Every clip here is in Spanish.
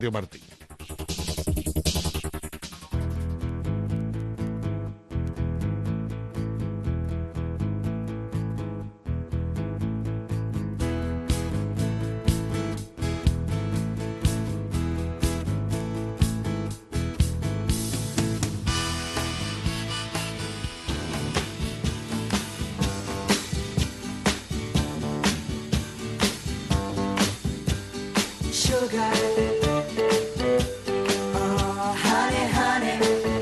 Martín. Sugar, oh honey, honey,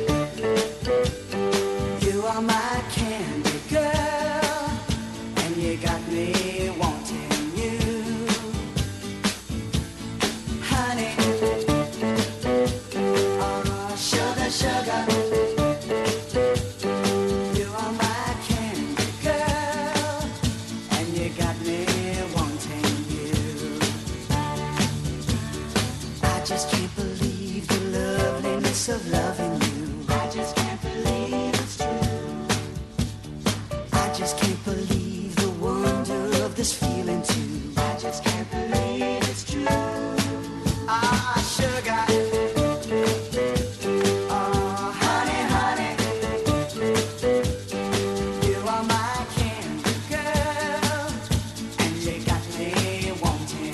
you are my candy girl, and you got me wanting you, honey, oh sugar, sugar, you are my candy girl, and you got me wanting you. I just can't believe the loveliness of loving you. I just can't believe it's true. I just can't believe the wonder of this feeling too. I just can't believe it's true. Ah, sugar. Oh, honey, honey. You are my candy girl, and you got me wanting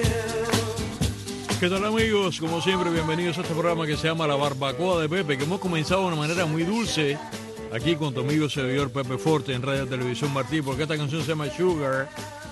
you. ¿Qué tal, amigos? Como siempre, bienvenidos a este programa que se llama La Barbacoa de Pepe, que hemos comenzado de una manera muy dulce aquí con tu amigo servidor Pepe Forte en Radio Televisión Martí, porque esta canción se llama Sugar.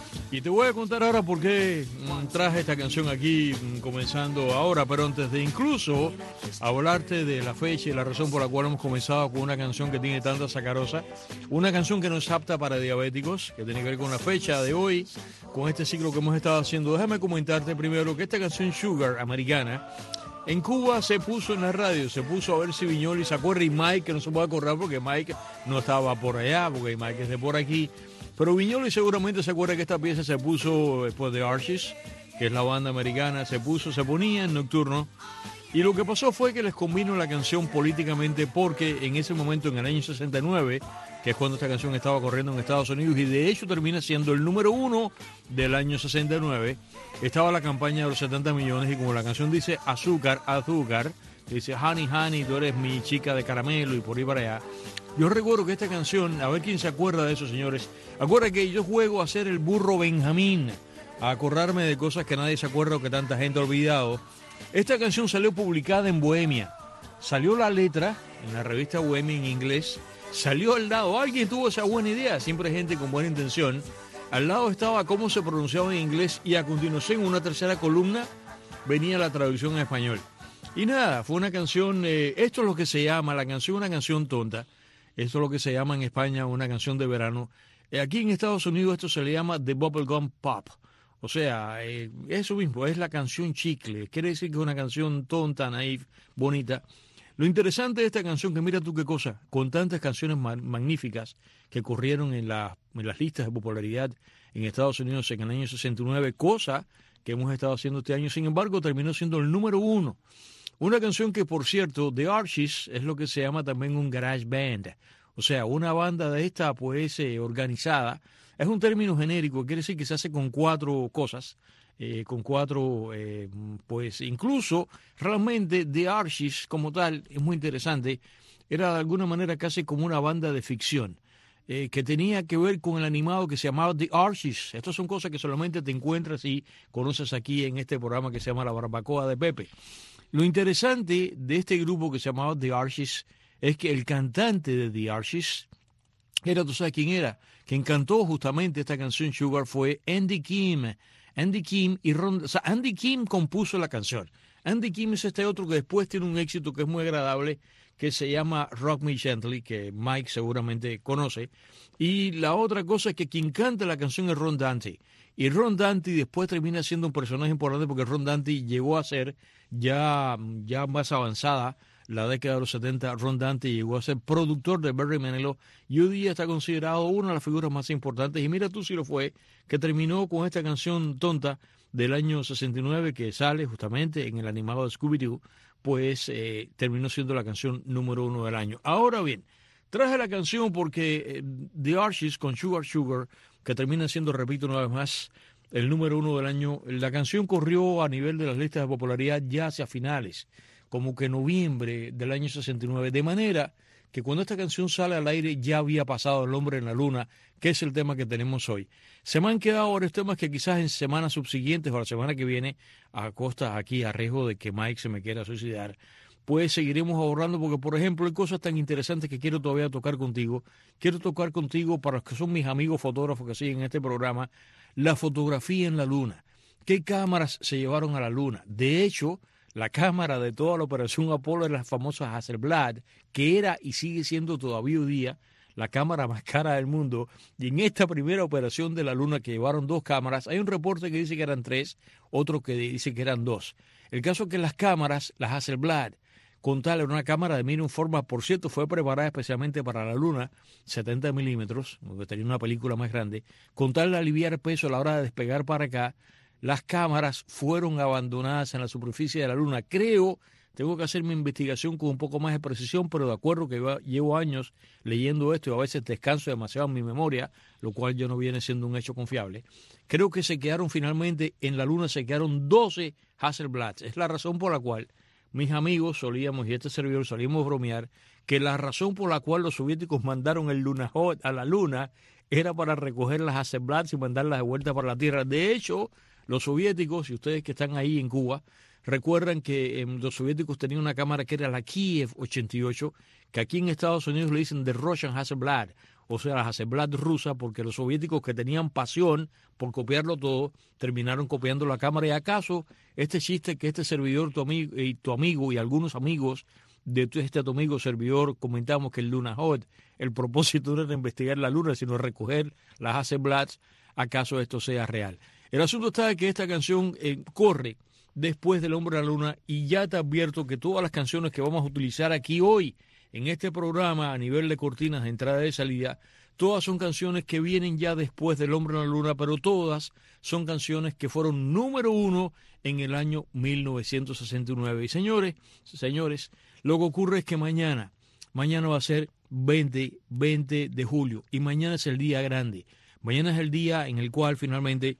Y te voy a contar ahora por qué traje esta canción aquí comenzando ahora, pero antes de incluso hablarte de la fecha y la razón por la cual hemos comenzado con una canción que tiene tanta sacarosa, una canción que no es apta para diabéticos, que tiene que ver con la fecha de hoy, con este ciclo que hemos estado haciendo. Déjame comentarte primero que esta canción Sugar, americana, en Cuba se puso en la radio, se puso a ver si Viñoly se acuerda, y Mike, que no se puede acordar porque Mike no estaba por allá, porque Mike es de por aquí. Pero Viñoly seguramente se acuerda que esta pieza se puso después de Archies, que es la banda americana, se ponía en nocturno. Y lo que pasó fue que les combinó la canción políticamente, porque en ese momento, en el año 69, que es cuando esta canción estaba corriendo en Estados Unidos, y de hecho termina siendo el número 1 del año 69, estaba la campaña de los 70 millones, y como la canción dice azúcar, azúcar, dice honey, honey, tú eres mi chica de caramelo, y por ahí para allá. Yo recuerdo que esta canción, a ver quién se acuerda de eso, señores, acuerda que yo juego a ser el burro Benjamín, a acordarme de cosas que nadie se acuerda o que tanta gente ha olvidado. Esta canción salió publicada en Bohemia, salió la letra en la revista Bohemia en inglés, salió al lado, alguien tuvo esa buena idea, siempre hay gente con buena intención, al lado estaba cómo se pronunciaba en inglés, y a continuación en una tercera columna venía la traducción en español. Y nada, fue una canción, esto es lo que se llama, la canción una canción tonta, esto es lo que se llama en España una canción de verano. Aquí en Estados Unidos esto se le llama The Bubblegum Pop. O sea, eso mismo, es la canción chicle. Quiere decir que es una canción tonta, naif, bonita. Lo interesante de esta canción, que mira tú qué cosa, con tantas canciones magníficas que corrieron en las listas de popularidad en Estados Unidos en el año 69, cosa que hemos estado haciendo este año, sin embargo, terminó siendo el número 1. Una canción que, por cierto, The Archies es lo que se llama también un garage band. O sea, una banda de esta, pues, organizada. Es un término genérico, quiere decir que se hace con 4 cosas, pues, incluso, realmente, The Archies, como tal, es muy interesante. Era, de alguna manera, casi como una banda de ficción, que tenía que ver con el animado que se llamaba The Archies. Estas son cosas que solamente te encuentras y conoces aquí en este programa que se llama La Barbacoa de Pepe. Lo interesante de este grupo que se llamaba The Archies es que el cantante de The Archies era, ¿tú sabes quién era? Quien cantó justamente esta canción Sugar fue Andy Kim. Andy Kim y Andy Kim compuso la canción. Andy Kim es este otro que después tiene un éxito que es muy agradable, que se llama Rock Me Gently, que Mike seguramente conoce. Y la otra cosa es que quien canta la canción es Ron Dante. Y Ron Dante después termina siendo un personaje importante, porque Ron Dante llegó a ser, ya más avanzada, la década de los 70, Ron Dante llegó a ser productor de Barry Manilow, y hoy día está considerado una de las figuras más importantes. Y mira tú si lo fue, que terminó con esta canción tonta del año 69, que sale justamente en el animado de Scooby-Doo, pues terminó siendo la canción número 1 del año. Ahora bien, traje la canción porque The Archies con Sugar Sugar, que termina siendo, repito una vez más, el número 1 del año. La canción corrió a nivel de las listas de popularidad ya hacia finales, como que noviembre del año 69, de manera que cuando esta canción sale al aire ya había pasado El hombre en la luna, que es el tema que tenemos hoy. Se me han quedado varios temas que quizás en semanas subsiguientes o la semana que viene, a costa aquí, a riesgo de que Mike se me quiera suicidar, pues seguiremos abordando, porque por ejemplo hay cosas tan interesantes que quiero todavía tocar contigo. Quiero tocar contigo, para los que son mis amigos fotógrafos que siguen este programa, la fotografía en la luna. ¿Qué cámaras se llevaron a la luna? De hecho, la cámara de toda la operación Apolo era la famosa Hasselblad, que era y sigue siendo todavía hoy día la cámara más cara del mundo. Y en esta primera operación de la luna, que llevaron 2 cámaras, hay un reporte que dice que eran 3, otro que dice que eran 2. El caso es que las cámaras, las Hasselblad, con tal, era una cámara de medium format, por cierto, fue preparada especialmente para la luna, 70 milímetros, porque tenía una película más grande, con tal de aliviar peso a la hora de despegar para acá. Las cámaras fueron abandonadas en la superficie de la luna. Creo, tengo que hacer mi investigación con un poco más de precisión, pero de acuerdo que llevo años leyendo esto y a veces descanso demasiado en mi memoria, lo cual ya no viene siendo un hecho confiable. Creo que se quedaron finalmente, en la luna se quedaron 12 Hasselblads. Es la razón por la cual mis amigos solíamos, y este servidor solíamos bromear, que la razón por la cual los soviéticos mandaron el Lunokhod a la luna era para recoger las Hasselblads y mandarlas de vuelta para la Tierra. De hecho, los soviéticos, y ustedes que están ahí en Cuba, recuerdan que los soviéticos tenían una cámara que era la Kiev 88, que aquí en Estados Unidos le dicen The Russian Hasselblad, o sea, la Hasselblad rusa, porque los soviéticos, que tenían pasión por copiarlo todo, terminaron copiando la cámara. ¿Y acaso este chiste que este servidor, tu amigo y algunos amigos de este tu amigo servidor comentamos, que el Lunokhod, el propósito no era investigar la luna, sino recoger las Hasselblads, acaso esto sea real? El asunto está que esta canción corre después del hombre a la luna, y ya te advierto que todas las canciones que vamos a utilizar aquí hoy en este programa a nivel de cortinas de entrada y salida, todas son canciones que vienen ya después del hombre a la luna, pero todas son canciones que fueron número 1 en el año 1969. Y señores, lo que ocurre es que mañana va a ser 20 de julio, y mañana es el día grande. Mañana es el día en el cual finalmente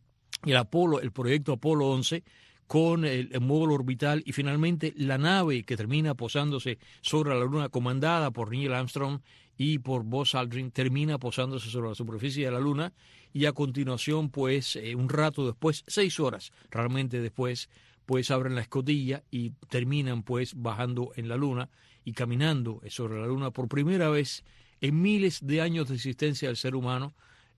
el proyecto Apolo 11, con el módulo orbital y finalmente la nave que termina posándose sobre la luna, comandada por Neil Armstrong y por Buzz Aldrin, termina posándose sobre la superficie de la luna, y a continuación, pues, un rato después, 6 horas realmente después, pues abren la escotilla y terminan, pues, bajando en la luna y caminando sobre la luna por primera vez en miles de años de existencia del ser humano.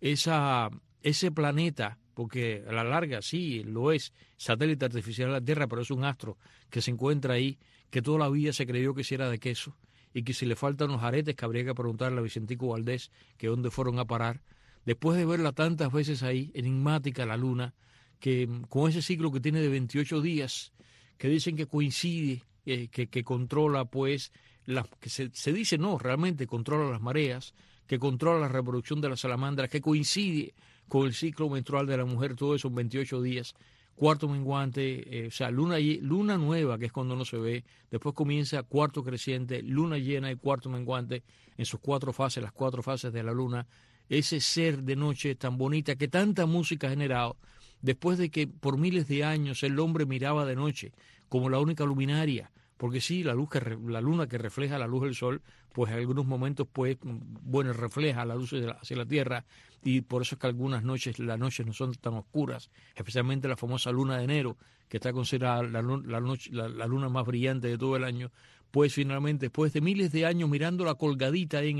Ese planeta, porque a la larga sí lo es satélite artificial de la Tierra, pero es un astro que se encuentra ahí, que toda la vida se creyó que si era de queso, y que si le faltan los aretes, que habría que preguntarle a Vicentico Valdés que dónde fueron a parar. Después de verla tantas veces ahí, enigmática la luna, que con ese ciclo que tiene de 28 días, que dicen que coincide, que controla, pues, que se dice no, realmente controla las mareas, que controla la reproducción de las salamandras, que coincide con el ciclo menstrual de la mujer, todo eso en 28 días, cuarto menguante, o sea, luna nueva, que es cuando no se ve, después comienza cuarto creciente, luna llena y cuarto menguante, en sus 4 fases, las 4 fases de la luna, ese ser de noche tan bonita que tanta música ha generado, después de que por miles de años el hombre miraba de noche como la única luminaria, porque sí, la luna que refleja la luz del sol, pues en algunos momentos, pues, bueno, refleja la luz hacia la Tierra, y por eso es que algunas noches, las noches no son tan oscuras, especialmente la famosa luna de enero, que está considerada la luna más brillante de todo el año. Pues finalmente, después de miles de años mirándola colgadita en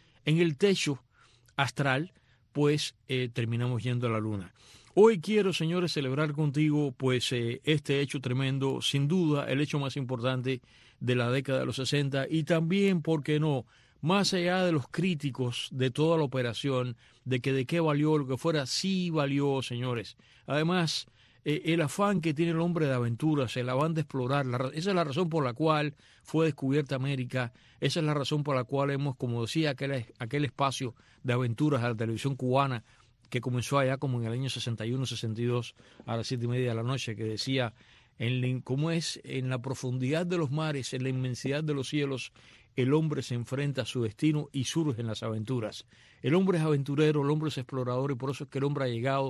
el techo astral, pues terminamos yendo a la luna. Hoy quiero, señores, celebrar contigo, pues, este hecho tremendo, sin duda el hecho más importante de la década de los 60, y también, ¿por qué no?, más allá de los críticos de toda la operación, de qué valió lo que fuera, sí valió, señores. Además, el afán que tiene el hombre de aventuras, el afán de explorar, esa es la razón por la cual fue descubierta América, esa es la razón por la cual hemos, como decía, aquel espacio de aventuras a la televisión cubana, que comenzó allá como en el año 61, 62, a las 7:30 de la noche, que decía, cómo es, en la profundidad de los mares, en la inmensidad de los cielos, el hombre se enfrenta a su destino y surgen las aventuras. El hombre es aventurero, el hombre es explorador, y por eso es que el hombre ha llegado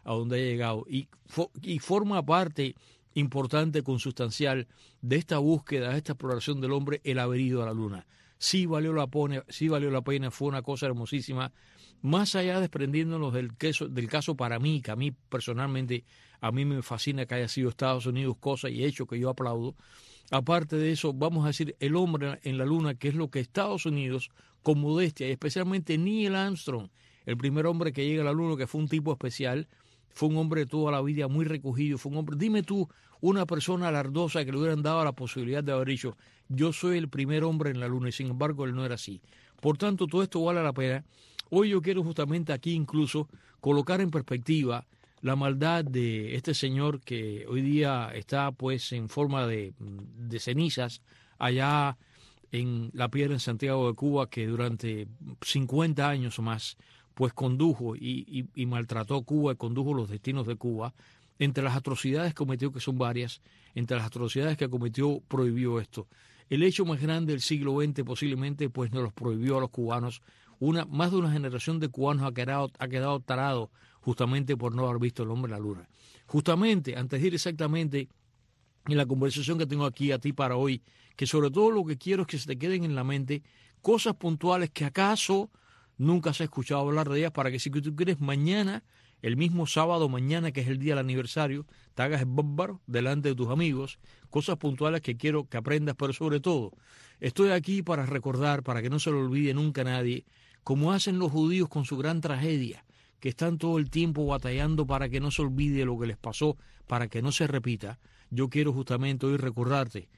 a donde ha llegado y forma parte importante, consustancial de esta búsqueda, de esta exploración del hombre, el haber ido a la luna. Sí valió la pena, fue una cosa hermosísima, más allá desprendiéndonos del caso para mí, que a mí personalmente, a mí me fascina que haya sido Estados Unidos, cosa y hecho que yo aplaudo. Aparte de eso, vamos a decir, el hombre en la luna, que es lo que Estados Unidos, con modestia, y especialmente Neil Armstrong, el primer hombre que llega a la luna, que fue un tipo especial, fue un hombre de toda la vida muy recogido, fue un hombre, dime tú, una persona alardosa que le hubieran dado la posibilidad de haber dicho, yo soy el primer hombre en la luna, y sin embargo él no era así. Por tanto, todo esto vale la pena. Hoy yo quiero justamente aquí incluso colocar en perspectiva la maldad de este señor que hoy día está pues en forma de cenizas allá en La Piedra, en Santiago de Cuba, que durante 50 años o más pues condujo y maltrató Cuba y condujo los destinos de Cuba. Entre las atrocidades que cometió, que son varias, entre las atrocidades que cometió, prohibió esto. El hecho más grande del siglo XX posiblemente pues nos los prohibió a los cubanos. Más de una generación de cubanos ha quedado tarado justamente por no haber visto el hombre en la luna. Justamente, antes de ir exactamente en la conversación que tengo aquí a ti para hoy, que sobre todo lo que quiero es que se te queden en la mente cosas puntuales que acaso nunca has escuchado hablar de ellas, para que si tú quieres mañana, el mismo sábado mañana, que es el día del aniversario, te hagas el bárbaro delante de tus amigos, cosas puntuales que quiero que aprendas, pero sobre todo, estoy aquí para recordar, para que no se lo olvide nunca a nadie, como hacen los judíos con su gran tragedia, que están todo el tiempo batallando para que no se olvide lo que les pasó, para que no se repita. Yo quiero justamente hoy recordarte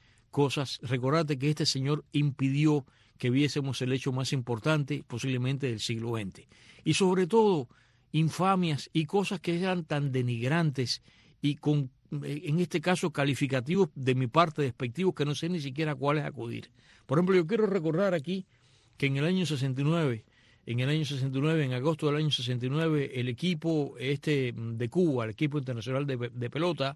que este señor impidió que viésemos el hecho más importante posiblemente del siglo XX. Y sobre todo, infamias y cosas que eran tan denigrantes y con, en este caso, calificativos de mi parte despectivos que no sé ni siquiera a cuáles acudir. Por ejemplo, yo quiero recordar aquí que en el año 69, en agosto del año 69, el equipo de Cuba, el equipo internacional de pelota,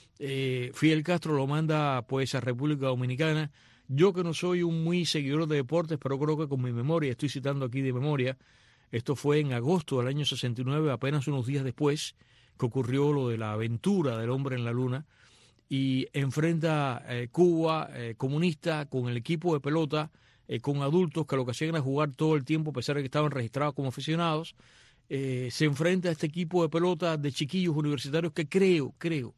Fidel Castro lo manda pues a República Dominicana. Yo, que no soy un muy seguidor de deportes, pero creo que con mi memoria, estoy citando aquí de memoria, esto fue en agosto del año 69, apenas unos días después que ocurrió lo de la aventura del hombre en la luna, y enfrenta Cuba comunista con el equipo de pelota, con adultos que lo que hacían era jugar todo el tiempo, a pesar de que estaban registrados como aficionados. Se enfrenta a este equipo de pelota de chiquillos universitarios que creo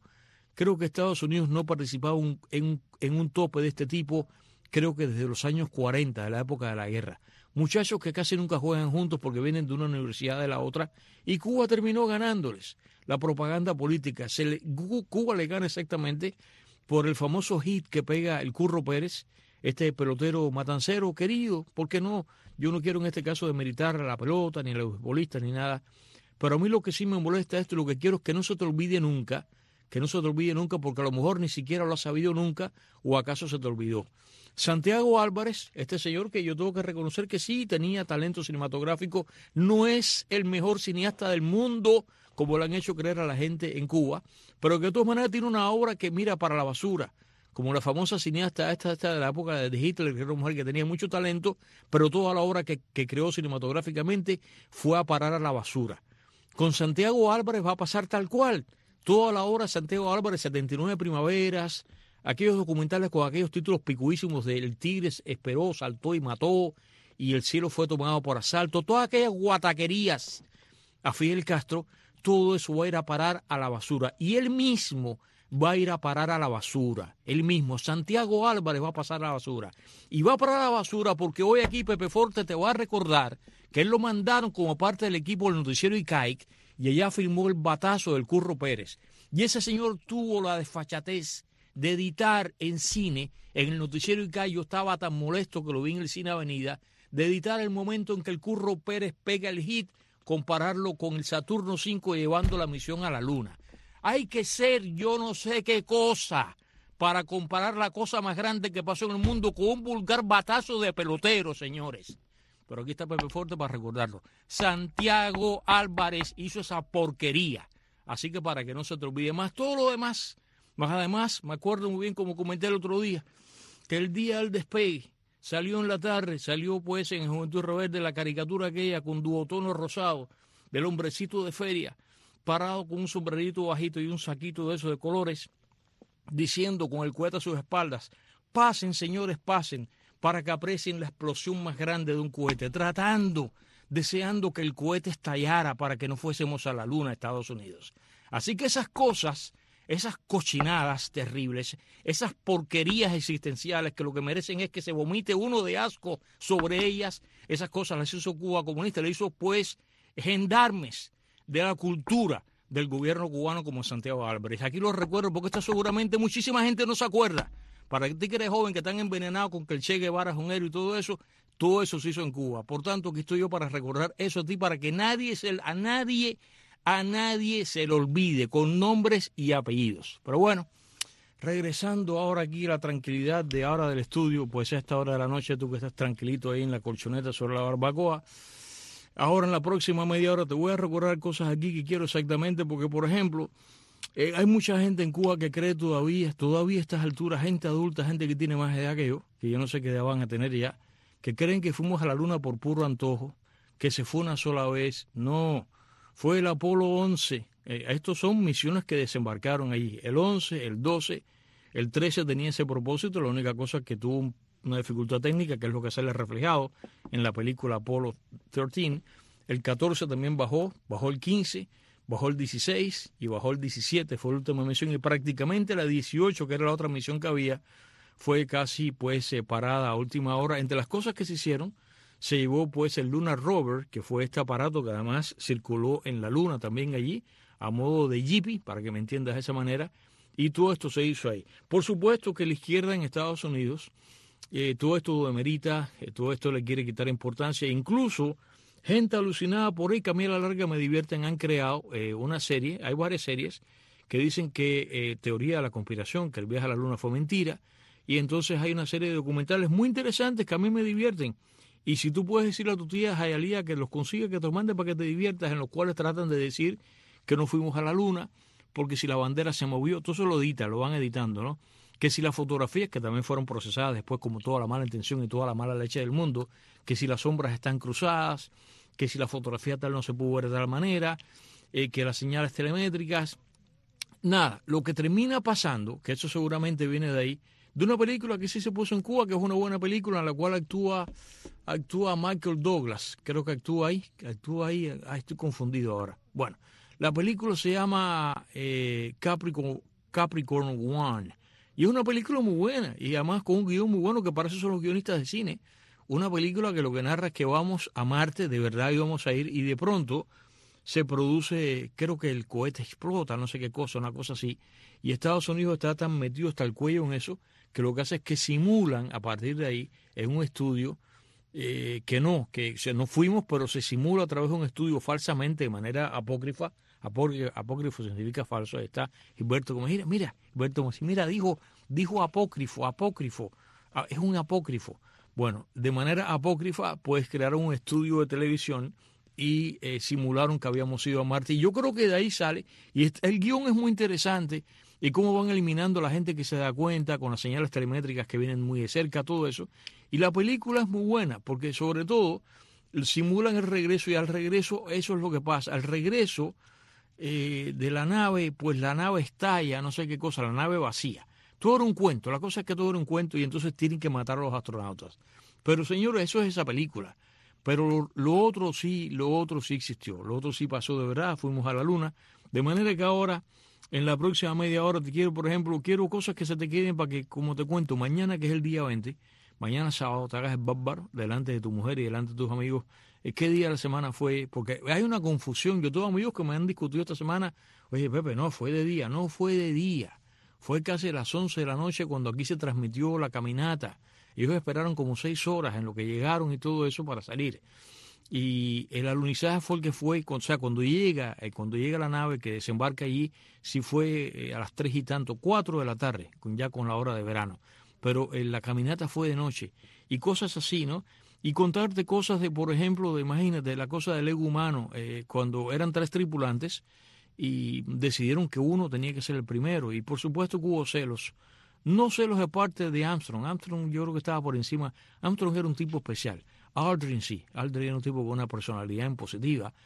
que Estados Unidos no participaba en un tope de este tipo, creo que desde los años 40, de la época de la guerra. Muchachos que casi nunca juegan juntos porque vienen de una universidad de la otra, y Cuba terminó ganándoles la propaganda política. Cuba le gana exactamente por el famoso hit que pega el Curro Pérez, este pelotero matancero querido. ¿Por qué no? Yo no quiero en este caso demeritar a la pelota, ni a los futbolistas, ni nada, pero a mí lo que sí me molesta esto, lo que quiero es que no se te olvide nunca, porque a lo mejor ni siquiera lo has sabido nunca, o acaso se te olvidó. Santiago Álvarez, este señor que yo tengo que reconocer que sí tenía talento cinematográfico, no es el mejor cineasta del mundo, como le han hecho creer a la gente en Cuba, pero que de todas maneras tiene una obra que mira para la basura, como la famosa cineasta esta de la época de Hitler, que era una mujer que tenía mucho talento, pero toda la obra que creó cinematográficamente fue a parar a la basura. Con Santiago Álvarez va a pasar tal cual. Toda la obra de Santiago Álvarez, 79 primaveras, aquellos documentales con aquellos títulos picuísimos de El Tigre esperó, saltó y mató, y El cielo fue tomado por asalto, todas aquellas guataquerías a Fidel Castro, todo eso va a ir a parar a la basura. Y él mismo va a ir a parar a la basura. Él mismo, Santiago Álvarez, va a pasar a la basura. Y va a parar a la basura porque hoy aquí Pepe Forte te va a recordar que él lo mandaron como parte del equipo del noticiero ICAIC, y allá filmó el batazo del Curro Pérez. Y ese señor tuvo la desfachatez de editar en cine, en el noticiero ICAIC, yo estaba tan molesto que lo vi en el Cine Avenida, de editar el momento en que el Curro Pérez pega el hit, compararlo con el Saturno V llevando la misión a la Luna. Hay que ser yo no sé qué cosa para comparar la cosa más grande que pasó en el mundo con un vulgar batazo de pelotero, señores. Pero aquí está Pepe Forte para recordarlo. Santiago Álvarez hizo esa porquería. Así que para que no se te olvide más todo lo demás. Más además, me acuerdo muy bien como comenté el otro día, que el día del despegue salió en la tarde, salió pues en Juventud Rebelde la caricatura aquella con duotono rosado del hombrecito de feria parado con un sombrerito bajito y un saquito de esos de colores, diciendo con el cohete a sus espaldas, pasen, señores, pasen, para que aprecien la explosión más grande de un cohete, deseando que el cohete estallara para que no fuésemos a la luna, Estados Unidos. Así que esas cosas, esas cochinadas terribles, esas porquerías existenciales que lo que merecen es que se vomite uno de asco sobre ellas, esas cosas las hizo Cuba comunista, las hizo pues gendarmes de la cultura del gobierno cubano como Santiago Álvarez. Aquí lo recuerdo porque esto seguramente muchísima gente no se acuerda. Para ti que eres joven, que están envenenados con que el Che Guevara es un héroe y todo eso se hizo en Cuba. Por tanto, aquí estoy yo para recordar eso a ti, para que a nadie se le olvide, con nombres y apellidos. Pero bueno, regresando ahora aquí a la tranquilidad de ahora del estudio, pues a esta hora de la noche, tú que estás tranquilito ahí en la colchoneta sobre la barbacoa, ahora en la próxima media hora te voy a recordar cosas aquí que quiero exactamente, porque por ejemplo, hay mucha gente en Cuba que cree todavía a estas alturas, gente adulta, gente que tiene más edad que yo no sé qué edad van a tener ya, que creen que fuimos a la luna por puro antojo, que se fue una sola vez. No, fue el Apolo 11. Estos son misiones que desembarcaron allí. El 11, el 12, el 13 tenía ese propósito. La única cosa que tuvo una dificultad técnica, que es lo que sale reflejado en la película Apolo 13. El 14 también bajó el 15, bajó el 16 y bajó el 17. Fue la última misión y prácticamente la 18, que era la otra misión que había, fue casi pues parada a última hora. Entre las cosas que se hicieron, se llevó pues el Lunar Rover, que fue este aparato que además circuló en la luna también allí, a modo de jippie, para que me entiendas de esa manera, y todo esto se hizo ahí. Por supuesto que la izquierda en Estados Unidos, todo esto lo demerita, todo esto le quiere quitar importancia, incluso gente alucinada por ahí, que a mí a la larga me divierten, han creado una serie, hay varias series, que dicen que teoría de la conspiración, que el viaje a la luna fue mentira, y entonces hay una serie de documentales muy interesantes que a mí me divierten. Y si tú puedes decirle a tu tía Jayalía que los consiga, que te los mande para que te diviertas, en los cuales tratan de decir que no fuimos a la luna, porque si la bandera se movió, todo eso lo editan, lo van editando, ¿no? Que si las fotografías, que también fueron procesadas después como toda la mala intención y toda la mala leche del mundo, que si las sombras están cruzadas, que si la fotografía tal no se pudo ver de tal manera, que las señales telemétricas, nada. Lo que termina pasando, que eso seguramente viene de ahí, de una película que sí se puso en Cuba, que es una buena película en la cual actúa Michael Douglas, creo que actúa ahí, estoy confundido ahora. Bueno, la película se llama Capricorn One, y es una película muy buena, y además con un guión muy bueno, que para eso son los guionistas de cine. Una película que lo que narra es que vamos a Marte, de verdad íbamos a ir, y de pronto se produce, creo que el cohete explota, no sé qué cosa, una cosa así, y Estados Unidos está tan metido hasta el cuello en eso, que lo que hace es que simulan a partir de ahí, en un estudio, que no fuimos, pero se simula a través de un estudio falsamente, de manera apócrifa. Apócrifo significa falso. Ahí está Gilberto como, mira, Gilberto como si, mira, dijo apócrifo, es un apócrifo. Bueno, de manera apócrifa, pues crearon un estudio de televisión y simularon que habíamos ido a Marte. Y yo creo que de ahí sale, y el guión es muy interesante, y cómo van eliminando a la gente que se da cuenta con las señales telemétricas que vienen muy de cerca, todo eso. Y la película es muy buena, porque sobre todo simulan el regreso, y al regreso eso es lo que pasa. Al regreso de la nave, pues la nave estalla, no sé qué cosa, la nave vacía. Todo era un cuento, la cosa es que todo era un cuento, y entonces tienen que matar a los astronautas. Pero señores, eso es esa película. Pero lo otro sí existió, lo otro sí pasó de verdad, fuimos a la luna, de manera que ahora, en la próxima media hora, quiero cosas que se te queden para que, como te cuento, mañana que es el día 20, mañana sábado, te hagas el bárbaro delante de tu mujer y delante de tus amigos, qué día de la semana fue, porque hay una confusión. Yo tengo amigos que me han discutido esta semana, oye Pepe, no fue de día, fue casi a las 11 de la noche cuando aquí se transmitió la caminata. Ellos esperaron como 6 horas en lo que llegaron y todo eso para salir. Y el alunizaje fue el que fue, o sea, cuando llega la nave que desembarca allí, sí fue a las 3 y tanto, 4 de la tarde, ya con la hora de verano. Pero la caminata fue de noche y cosas así, ¿no? Y contarte cosas de, por ejemplo, imagínate, la cosa del ego humano, cuando eran 3 tripulantes y decidieron que uno tenía que ser el primero. Y por supuesto que hubo celos. No celos de parte de Armstrong. Armstrong yo creo que estaba por encima. Armstrong era un tipo especial. Aldrin sí. Aldrin era un tipo con una personalidad impositiva.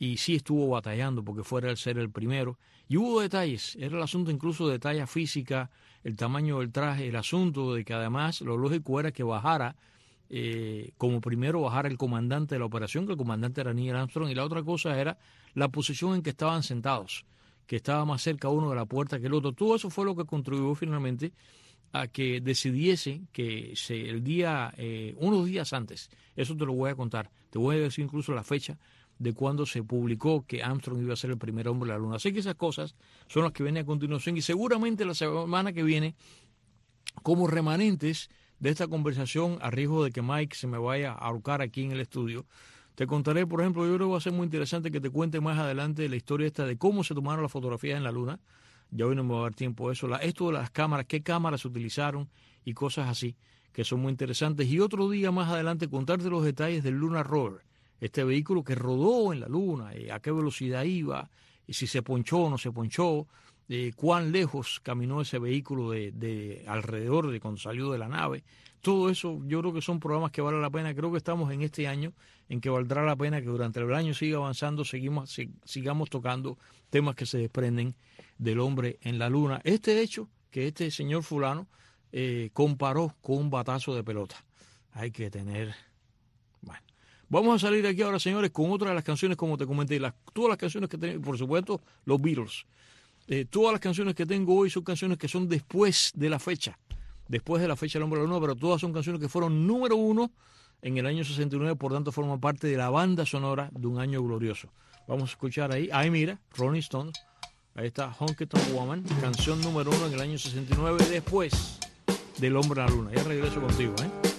y sí estuvo batallando porque fuera el ser el primero. Y hubo detalles, era el asunto incluso de talla física, el tamaño del traje, el asunto de que además lo lógico era que bajara, como primero bajara el comandante de la operación, que el comandante era Neil Armstrong, y la otra cosa era la posición en que estaban sentados, que estaba más cerca uno de la puerta que el otro. Todo eso fue lo que contribuyó finalmente a que decidiese que el día, unos días antes, eso te lo voy a contar, te voy a decir incluso la fecha de cuando se publicó que Armstrong iba a ser el primer hombre en la Luna. Así que esas cosas son las que vienen a continuación, y seguramente la semana que viene, como remanentes de esta conversación, a riesgo de que Mike se me vaya a ahorcar aquí en el estudio, te contaré, por ejemplo, yo creo que va a ser muy interesante que te cuente más adelante la historia esta de cómo se tomaron las fotografías en la Luna. Ya hoy no me va a dar tiempo a eso. Esto de las cámaras, qué cámaras se utilizaron y cosas así, que son muy interesantes. Y otro día más adelante contarte los detalles del Lunar Rover, este vehículo que rodó en la Luna, a qué velocidad iba, y si se ponchó o no se ponchó, cuán lejos caminó ese vehículo de alrededor de cuando salió de la nave. Todo eso yo creo que son programas que valen la pena. Creo que estamos en este año en que valdrá la pena que durante el año siga avanzando, sigamos tocando temas que se desprenden del hombre en la Luna. Este hecho que este señor fulano comparó con un batazo de pelota. Hay que tener... Bueno, vamos a salir de aquí ahora, señores, con otra de las canciones, como te comenté. Todas las canciones que tengo, por supuesto, los Beatles. Todas las canciones que tengo hoy son canciones que son después de la fecha del hombre de la Luna, pero todas son canciones que fueron número 1 en el año 69, por tanto forman parte de la banda sonora de un año glorioso. Vamos a escuchar ahí mira, Rolling Stones, ahí está Honky Tonk Woman, canción número 1 en el año 69, después del hombre de la Luna. Ya regreso contigo,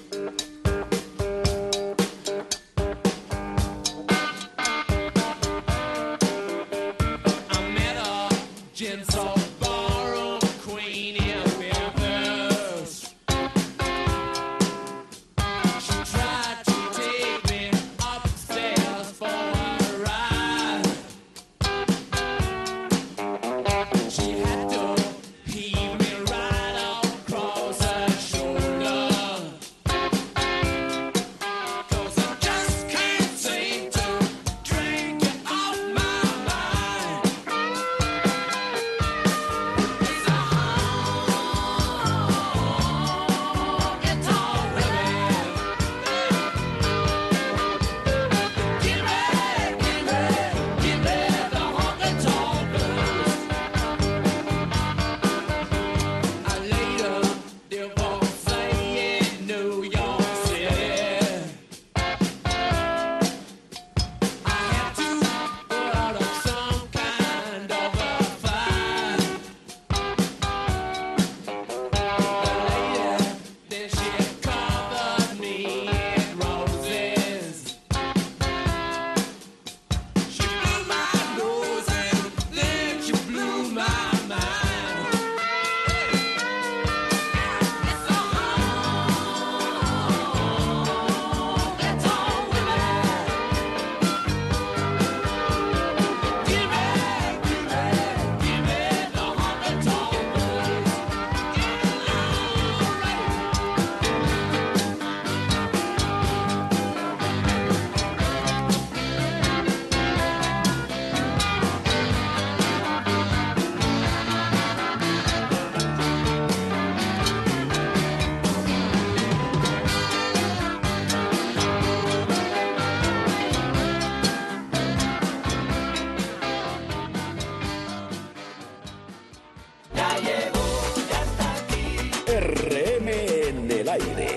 RM en el aire.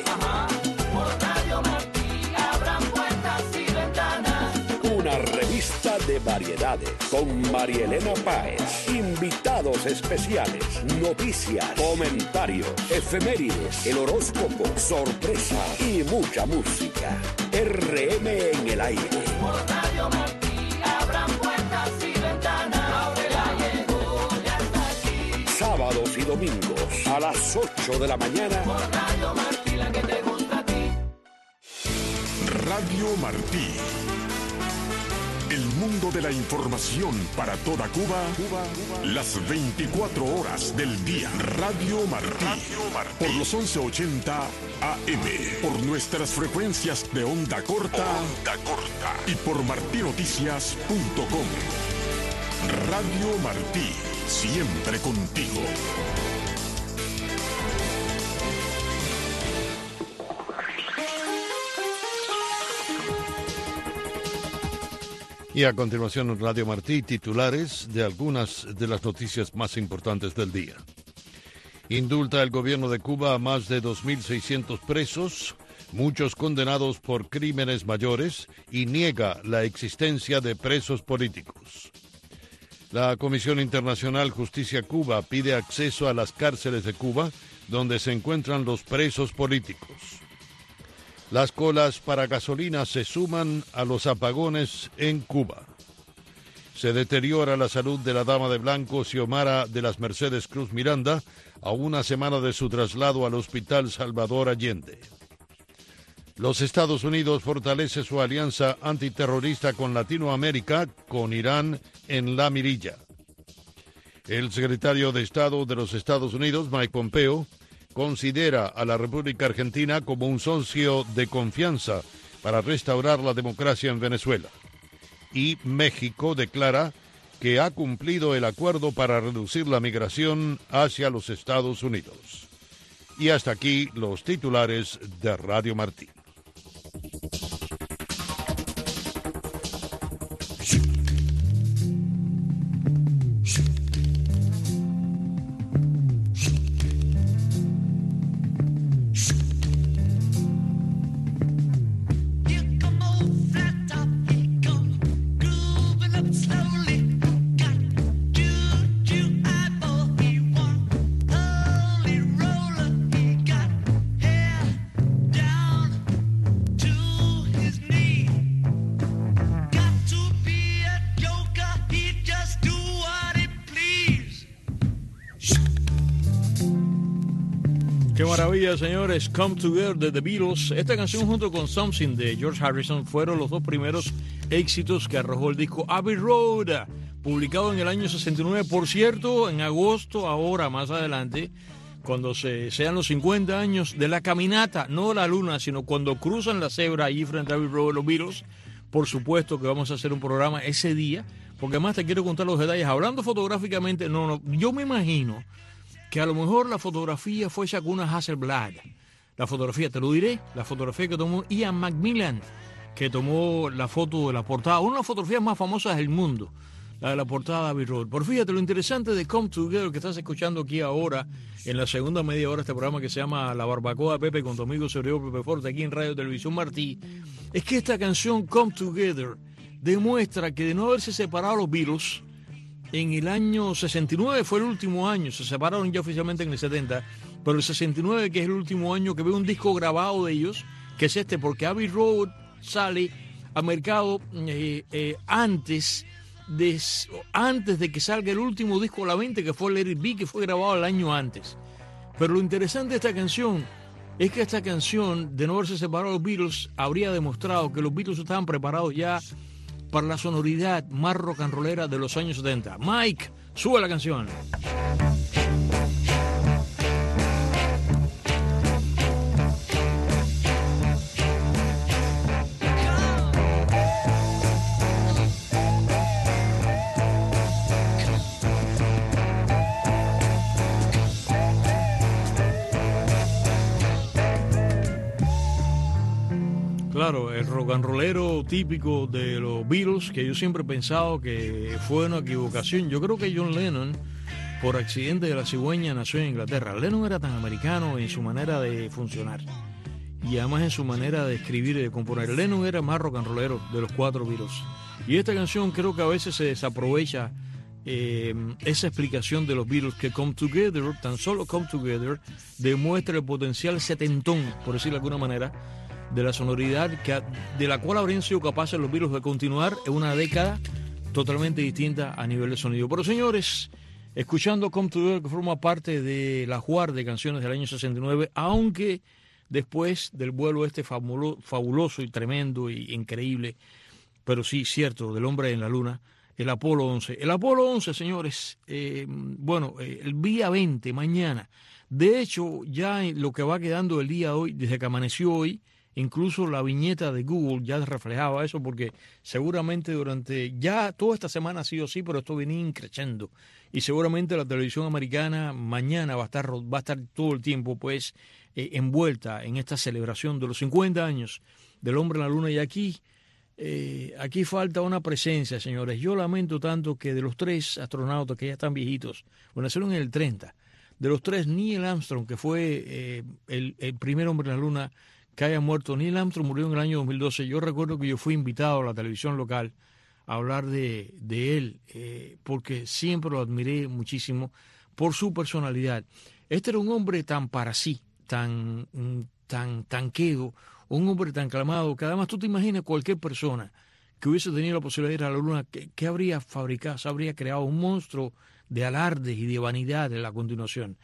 Por Radio Martí abran puertas y ventanas. Una revista de variedades con Marielena Páez. Invitados especiales, noticias, comentarios, efemérides, el horóscopo, sorpresas y mucha música. RM en el aire. Por Radio Martí abran puertas y ventanas. Ya llegó, ya está aquí. Sábados y domingos a las 8 de la mañana. Por Radio Martí, la que te gusta a ti. Radio Martí, El mundo de la información para toda Cuba, las 24 horas del día. Radio Martí, por los 1180 AM, por nuestras frecuencias de onda corta y por martinoticias.com. Radio Martí, siempre contigo. Y a continuación en Radio Martí, titulares de algunas de las noticias más importantes del día. Indulta el gobierno de Cuba a más de 2.600 presos, muchos condenados por crímenes mayores, y niega la existencia de presos políticos. La Comisión Internacional Justicia Cuba pide acceso a las cárceles de Cuba, donde se encuentran los presos políticos. Las colas para gasolina se suman a los apagones en Cuba. Se deteriora la salud de la dama de blanco Xiomara de las Mercedes Cruz Miranda a una semana de su traslado al Hospital Salvador Allende. Los Estados Unidos fortalece su alianza antiterrorista con Latinoamérica, con Irán en la mirilla. El secretario de Estado de los Estados Unidos, Mike Pompeo, considera a la República Argentina como un socio de confianza para restaurar la democracia en Venezuela. Y México declara que ha cumplido el acuerdo para reducir la migración hacia los Estados Unidos. Y hasta aquí los titulares de Radio Martí. Qué maravilla, señores. Come Together de The Beatles. Esta canción junto con Something de George Harrison fueron los dos primeros éxitos que arrojó el disco Abbey Road, publicado en el año 69. Por cierto, en agosto, ahora más adelante, cuando sean los 50 años de la caminata, no de la luna, sino cuando cruzan la cebra allí frente a Abbey Road, los Beatles, por supuesto que vamos a hacer un programa ese día, porque además te quiero contar los detalles. Hablando fotográficamente, yo me imagino que a lo mejor la fotografía fue hecha con una Hasselblad. La fotografía, te lo diré, la fotografía que tomó Ian Macmillan, que tomó la foto de la portada, una de las fotografías más famosas del mundo, la de la portada de Abbey Road. Por fíjate, lo interesante de Come Together, que estás escuchando aquí ahora, en la segunda media hora de este programa que se llama La Barbacoa de Pepe, con tu amigo Sergio Pepe Forte, aquí en Radio Televisión Martí, es que esta canción Come Together demuestra que de no haberse separado los Beatles, en el año 69 fue el último año, se separaron ya oficialmente en el 70, pero el 69, que es el último año que veo un disco grabado de ellos, que es este, porque Abbey Road sale al mercado antes de que salga el último disco a la venta, que fue Let It Be, que fue grabado el año antes. Pero lo interesante de esta canción es que esta canción, de no haberse separado los Beatles, habría demostrado que los Beatles estaban preparados ya para la sonoridad más rock and rollera de los años 70. Mike, sube la canción. Claro, el rock and rollero típico de los Beatles, que yo siempre he pensado que fue una equivocación. Yo creo que John Lennon, por accidente de la cigüeña, nació en Inglaterra. Lennon era tan americano en su manera de funcionar y además en su manera de escribir y de componer. Lennon era más rock and rollero de los cuatro Beatles. Y esta canción creo que a veces se desaprovecha esa explicación de los Beatles, que Come Together, tan solo Come Together, demuestra el potencial setentón, por decirlo de alguna manera, de la sonoridad de la cual habrían sido capaces los Beatles de continuar en una década totalmente distinta a nivel de sonido. Pero señores, escuchando Come Together, que forma parte de la juar de canciones del año 69, aunque después del vuelo este fabuloso y tremendo y increíble pero sí, cierto, del hombre en la luna, el Apolo 11. El Apolo 11, señores, el día 20, mañana. De hecho, ya lo que va quedando el día de hoy, desde que amaneció hoy, incluso la viñeta de Google ya reflejaba eso, porque seguramente ya toda esta semana ha sido así, pero esto viene increciendo. Y seguramente la televisión americana mañana va a estar todo el tiempo pues envuelta en esta celebración de los 50 años del hombre en la luna. Y aquí falta una presencia, señores. Yo lamento tanto que de los 3 astronautas que ya están viejitos, nacieron en el 30, de los 3, Neil Armstrong, que fue el primer hombre en la luna que haya muerto. Neil Armstrong murió en el año 2012. Yo recuerdo que yo fui invitado a la televisión local a hablar de él, porque siempre lo admiré muchísimo por su personalidad. Este era un hombre tan para sí, tan quedo, un hombre tan calmado, que además tú te imaginas cualquier persona que hubiese tenido la posibilidad de ir a la luna, que habría fabricado, se habría creado un monstruo de alardes y de vanidad en la continuación.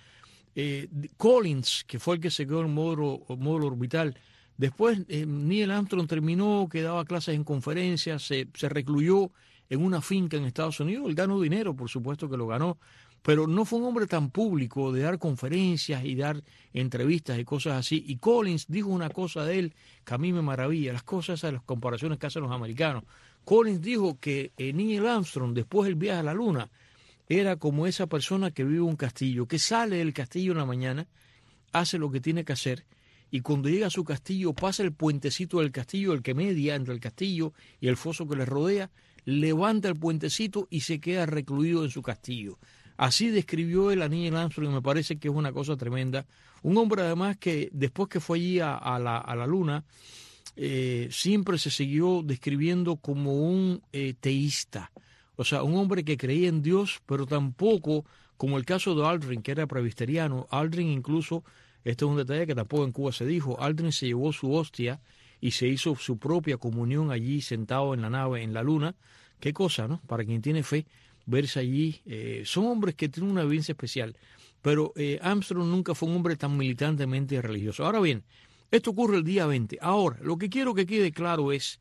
Collins, que fue el que se quedó en el módulo orbital, después Neil Armstrong terminó, que daba clases en conferencias, se recluyó en una finca en Estados Unidos. Él ganó dinero, por supuesto que lo ganó, pero no fue un hombre tan público de dar conferencias y dar entrevistas y cosas así. Y Collins dijo una cosa de él que a mí me maravilla, las comparaciones que hacen los americanos. Collins dijo que Neil Armstrong, después del viaje a la luna, era como esa persona que vive en un castillo, que sale del castillo en la mañana, hace lo que tiene que hacer, y cuando llega a su castillo pasa el puentecito del castillo, el que media entre el castillo y el foso que le rodea, levanta el puentecito y se queda recluido en su castillo. Así describió él a Neil Armstrong, y me parece que es una cosa tremenda. Un hombre además que después que fue allí a la luna, siempre se siguió describiendo como un teísta. O sea, un hombre que creía en Dios, pero tampoco, como el caso de Aldrin, que era presbiteriano. Aldrin incluso, este es un detalle que tampoco en Cuba se dijo, Aldrin se llevó su hostia y se hizo su propia comunión allí sentado en la nave, en la luna. Qué cosa, ¿no? Para quien tiene fe, verse allí. Son hombres que tienen una vivencia especial, pero Armstrong nunca fue un hombre tan militantemente religioso. Ahora bien, esto ocurre el día 20. Ahora, lo que quiero que quede claro es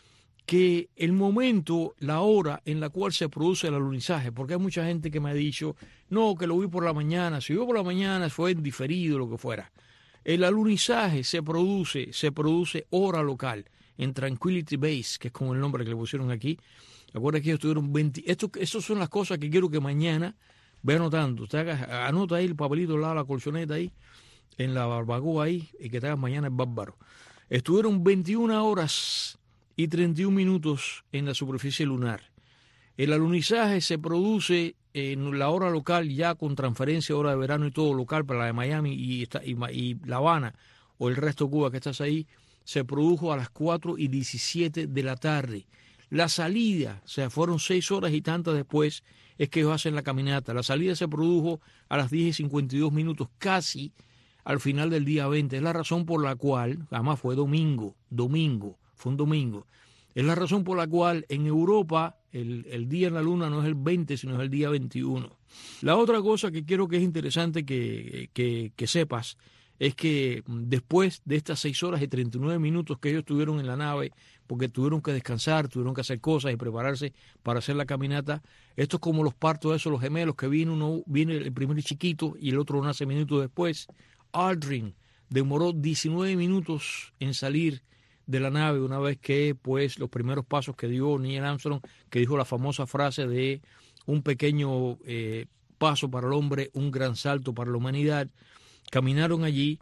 que el momento, la hora en la cual se produce el alunizaje, porque hay mucha gente que me ha dicho, no, que lo vi por la mañana, si lo vi por la mañana fue diferido, lo que fuera. El alunizaje se produce hora local, en Tranquility Base, que es como el nombre que le pusieron aquí. Acuérdate que ellos tuvieron 20, estas son las cosas que quiero que mañana ve anotando. Usted anota ahí el papelito al lado de la colchoneta ahí, en la barbacoa ahí, y que te hagas mañana es bárbaro. Estuvieron 21 horas y 31 minutos en la superficie lunar. El alunizaje se produce en la hora local, ya con transferencia, hora de verano y todo local para la de Miami y La Habana o el resto de Cuba que estás ahí, se produjo a las 4:17 de la tarde. La salida, o sea, fueron 6 horas y tantas después, es que ellos hacen la caminata. La salida se produjo a las 10:52 minutos, casi al final del día 20. Es la razón por la cual, además fue domingo, fue un domingo. Es la razón por la cual en Europa el día en la luna no es el 20, sino es el día 21. La otra cosa que quiero que es interesante que sepas es que después de estas 6 horas y 39 minutos que ellos estuvieron en la nave, porque tuvieron que descansar, tuvieron que hacer cosas y prepararse para hacer la caminata, esto es como los partos de esos, los gemelos, que viene el primer chiquito y el otro nace minutos después. Aldrin demoró 19 minutos en salir de la nave una vez que, pues, los primeros pasos que dio Neil Armstrong, que dijo la famosa frase de un pequeño paso para el hombre, un gran salto para la humanidad. Caminaron allí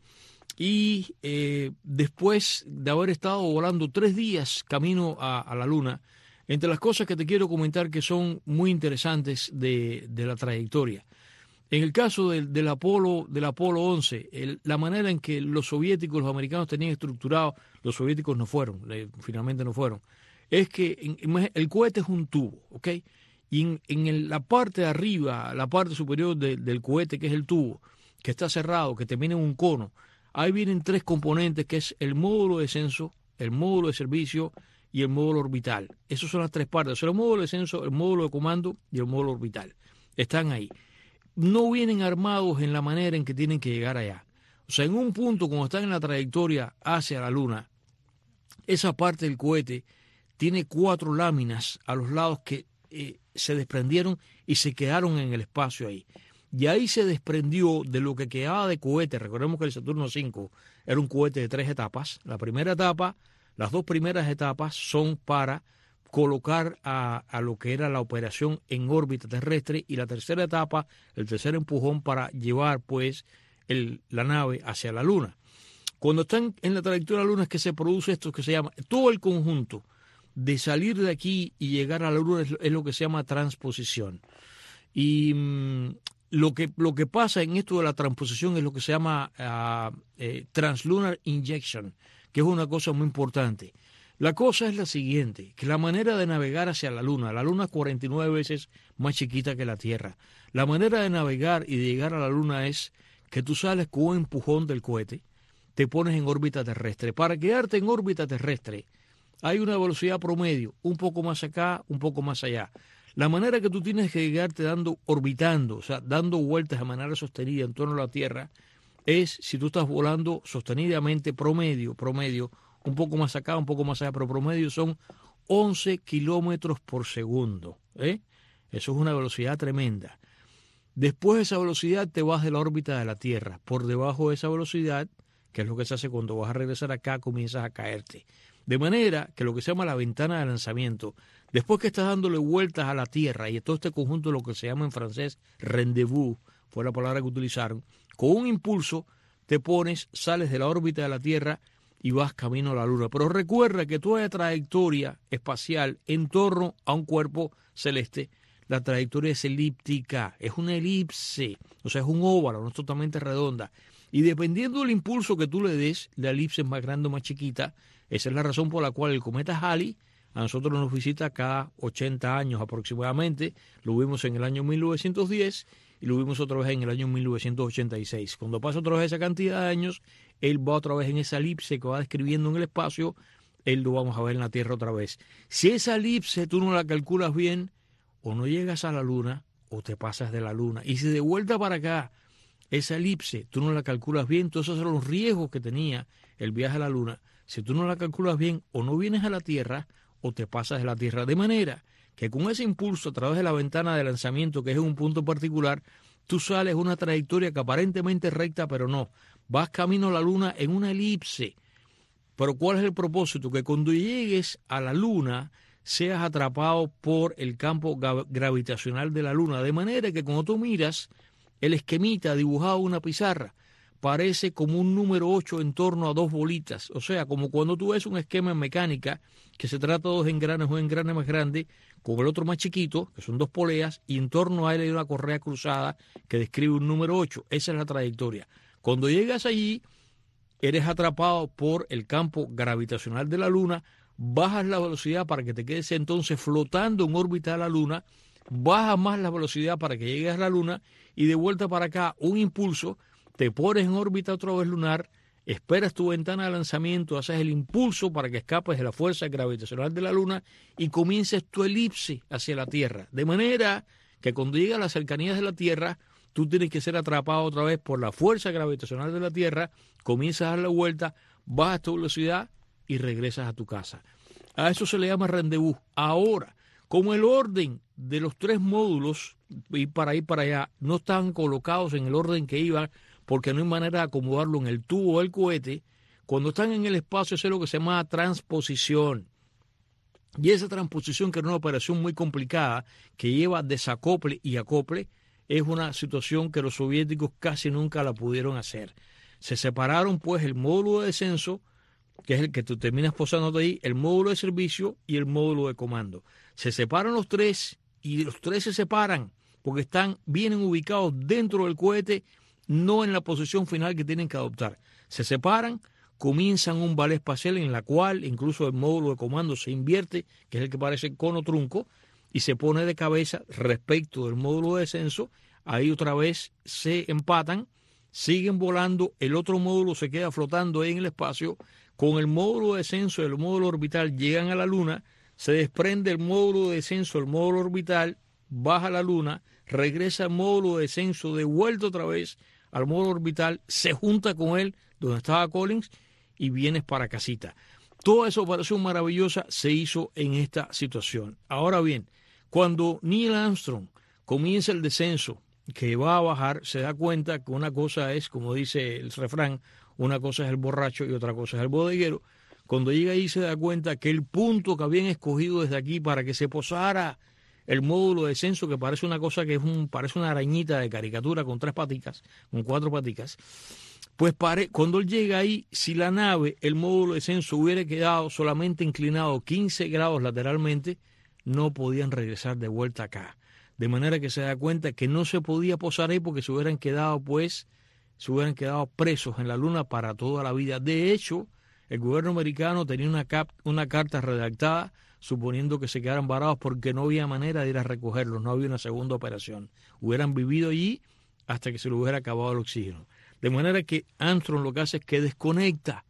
y después de haber estado volando 3 días camino a la luna, entre las cosas que te quiero comentar que son muy interesantes de la trayectoria. En el caso del Apolo 11, la manera en que los soviéticos, los americanos tenían estructurado, los soviéticos no fueron, finalmente no fueron, es que el cohete es un tubo, ¿ok? Y en la parte de arriba, la parte superior del cohete, que es el tubo, que está cerrado, que termina en un cono, ahí vienen 3 componentes, que es el módulo de descenso, el módulo de servicio y el módulo orbital. Esas son las 3 partes. O sea, el módulo de descenso, el módulo de comando y el módulo orbital. Están ahí. No vienen armados en la manera en que tienen que llegar allá. O sea, en un punto, cuando están en la trayectoria hacia la luna, esa parte del cohete tiene 4 láminas a los lados que se desprendieron y se quedaron en el espacio ahí. Y ahí se desprendió de lo que quedaba de cohete. Recordemos que el Saturno V era un cohete de 3 etapas. La primera etapa, las 2 primeras etapas son para colocar a lo que era la operación en órbita terrestre, y la tercera etapa, el tercer empujón para llevar pues la nave hacia la Luna. Cuando están en la trayectoria de la Luna es que se produce esto que se llama, todo el conjunto de salir de aquí y llegar a la Luna es lo que se llama transposición. Y lo que pasa en esto de la transposición es lo que se llama translunar injection, que es una cosa muy importante. La cosa es la siguiente, que la manera de navegar hacia la Luna es 49 veces más chiquita que la Tierra. La manera de navegar y de llegar a la Luna es que tú sales con un empujón del cohete, te pones en órbita terrestre. Para quedarte en órbita terrestre hay una velocidad promedio, un poco más acá, un poco más allá. La manera que tú tienes que llegarte orbitando, o sea, dando vueltas de manera sostenida en torno a la Tierra, es si tú estás volando sostenidamente promedio, un poco más acá, un poco más allá, pero promedio son 11 kilómetros por segundo. Eso es una velocidad tremenda. Después de esa velocidad te vas de la órbita de la Tierra. Por debajo de esa velocidad, que es lo que se hace cuando vas a regresar acá, comienzas a caerte. De manera que lo que se llama la ventana de lanzamiento, después que estás dándole vueltas a la Tierra, y todo este conjunto, lo que se llama en francés rendezvous, fue la palabra que utilizaron, con un impulso te pones, sales de la órbita de la Tierra y vas camino a la Luna. Pero recuerda que toda trayectoria espacial en torno a un cuerpo celeste, la trayectoria es elíptica, es una elipse, o sea, es un óvalo, no es totalmente redonda. Y dependiendo del impulso que tú le des, la elipse es más grande o más chiquita. Esa es la razón por la cual el cometa Halley a nosotros nos visita cada 80 años aproximadamente. Lo vimos en el año 1910 y lo vimos otra vez en el año 1986. Cuando pasa otra vez esa cantidad de años, él va otra vez en esa elipse que va describiendo en el espacio, él lo vamos a ver en la Tierra otra vez. Si esa elipse tú no la calculas bien, o no llegas a la Luna o te pasas de la Luna. Y si de vuelta para acá esa elipse tú no la calculas bien, entonces son los riesgos que tenía el viaje a la Luna. Si tú no la calculas bien, o no vienes a la Tierra o te pasas de la Tierra. De manera que con ese impulso a través de la ventana de lanzamiento, que es en un punto particular, tú sales una trayectoria que aparentemente es recta, pero no. Vas camino a la Luna en una elipse. Pero ¿cuál es el propósito? Que cuando llegues a la Luna seas atrapado por el campo gravitacional de la Luna. De manera que cuando tú miras el esquemita dibujado en una pizarra, parece como un número 8 en torno a 2 bolitas. O sea, como cuando tú ves un esquema en mecánica que se trata de 2 engranes, un engrane más grande con el otro más chiquito, que son 2 poleas, y en torno a él hay una correa cruzada que describe un número 8. Esa es la trayectoria. Cuando llegas allí, eres atrapado por el campo gravitacional de la Luna, bajas la velocidad para que te quedes entonces flotando en órbita de la Luna, bajas más la velocidad para que llegues a la Luna y de vuelta para acá un impulso, te pones en órbita otra vez lunar, esperas tu ventana de lanzamiento, haces el impulso para que escapes de la fuerza gravitacional de la Luna y comiences tu elipse hacia la Tierra. De manera que cuando llegas a las cercanías de la Tierra, tú tienes que ser atrapado otra vez por la fuerza gravitacional de la Tierra, comienzas a dar la vuelta, bajas tu velocidad y regresas a tu casa. A eso se le llama rendezvous. Ahora, como el orden de los 3 módulos, ir para allá, no están colocados en el orden que iban, porque no hay manera de acomodarlo en el tubo del cohete, cuando están en el espacio, eso es lo que se llama transposición. Y esa transposición, que era una operación muy complicada, que lleva desacople y acople, es una situación que los soviéticos casi nunca la pudieron hacer. Se separaron pues el módulo de descenso, que es el que tú terminas posándote ahí, el módulo de servicio y el módulo de comando. Se separan los 3 y los 3 se separan porque vienen ubicados dentro del cohete, no en la posición final que tienen que adoptar. Se separan, comienzan un ballet espacial en la cual incluso el módulo de comando se invierte, que es el que parece cono trunco, y se pone de cabeza respecto del módulo de descenso. Ahí otra vez se empatan, siguen volando, el otro módulo se queda flotando ahí en el espacio. Con el módulo de descenso y el módulo orbital llegan a la Luna, se desprende el módulo de descenso, el módulo orbital, baja a la Luna, regresa al módulo de descenso, de vuelta otra vez al módulo orbital, se junta con él donde estaba Collins y vienes para casita. Toda esa operación maravillosa se hizo en esta situación. Ahora bien, cuando Neil Armstrong comienza el descenso, que va a bajar, se da cuenta que una cosa es, como dice el refrán, una cosa es el borracho y otra cosa es el bodeguero. Cuando llega ahí se da cuenta que el punto que habían escogido desde aquí para que se posara el módulo de descenso, que parece una cosa que parece una arañita de caricatura con 3 paticas, con 4 paticas, pues cuando él llega ahí, si la nave, el módulo de descenso hubiera quedado solamente inclinado 15 grados lateralmente, no podían regresar de vuelta acá. De manera que se da cuenta que no se podía posar ahí porque se hubieran quedado presos en la Luna para toda la vida. De hecho, el gobierno americano tenía una carta redactada suponiendo que se quedaran varados porque no había manera de ir a recogerlos, no había una segunda operación. Hubieran vivido allí hasta que se les hubiera acabado el oxígeno. De manera que Armstrong lo que hace es que desconecta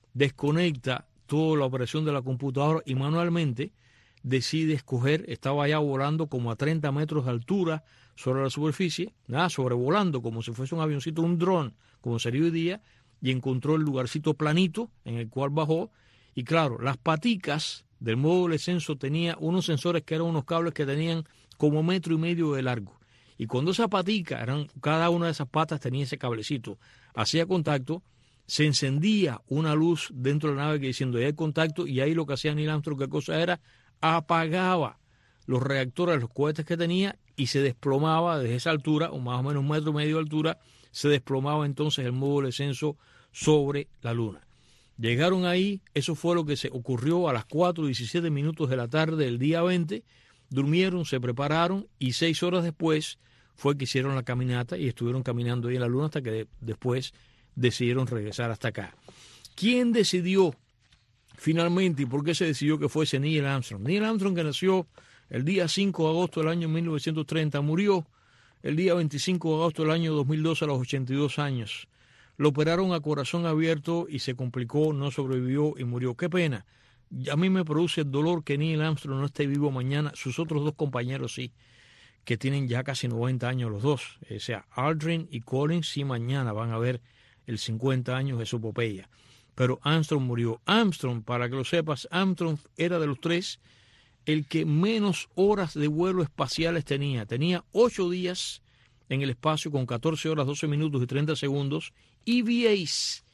toda la operación de la computadora y manualmente decide escoger, estaba ya volando como a 30 metros de altura sobre la superficie, sobrevolando como si fuese un avioncito, un dron, como sería hoy día, y encontró el lugarcito planito en el cual bajó. Y claro, las paticas del módulo de descenso tenía unos sensores que eran unos cables que tenían como 1,5 metros de largo. Y cuando esa patica, cada una de esas patas tenía ese cablecito, hacía contacto, se encendía una luz dentro de la nave que diciendo ya hay contacto, y ahí lo que hacía Neil Armstrong, ¿qué cosa era? Apagaba los reactores de los cohetes que tenía y se desplomaba desde esa altura, o más o menos 1,5 metros de altura, se desplomaba entonces el módulo de descenso sobre la Luna. Llegaron ahí, eso fue lo que se ocurrió a las 4:17 de la tarde del día 20, durmieron, se prepararon y 6 horas después fue que hicieron la caminata y estuvieron caminando ahí en la Luna hasta que después decidieron regresar hasta acá. ¿Quién decidió finalmente y por qué se decidió que fuese Neil Armstrong? Neil Armstrong, que nació el día 5 de agosto del año 1930, murió el día 25 de agosto del año 2002 a los 82 años. Lo operaron a corazón abierto y se complicó, no sobrevivió y murió. Qué pena. A mí me produce dolor que Neil Armstrong no esté vivo mañana. Sus otros 2 compañeros sí, que tienen ya casi 90 años los dos. O sea, Aldrin y Collins sí mañana van a ver el 50 años de su epopeya. Pero Armstrong murió. Armstrong, para que lo sepas, Armstrong era de los 3 el que menos horas de vuelo espaciales tenía. Tenía 8 días en el espacio con 14 horas, 12 minutos y 30 segundos. EVAs,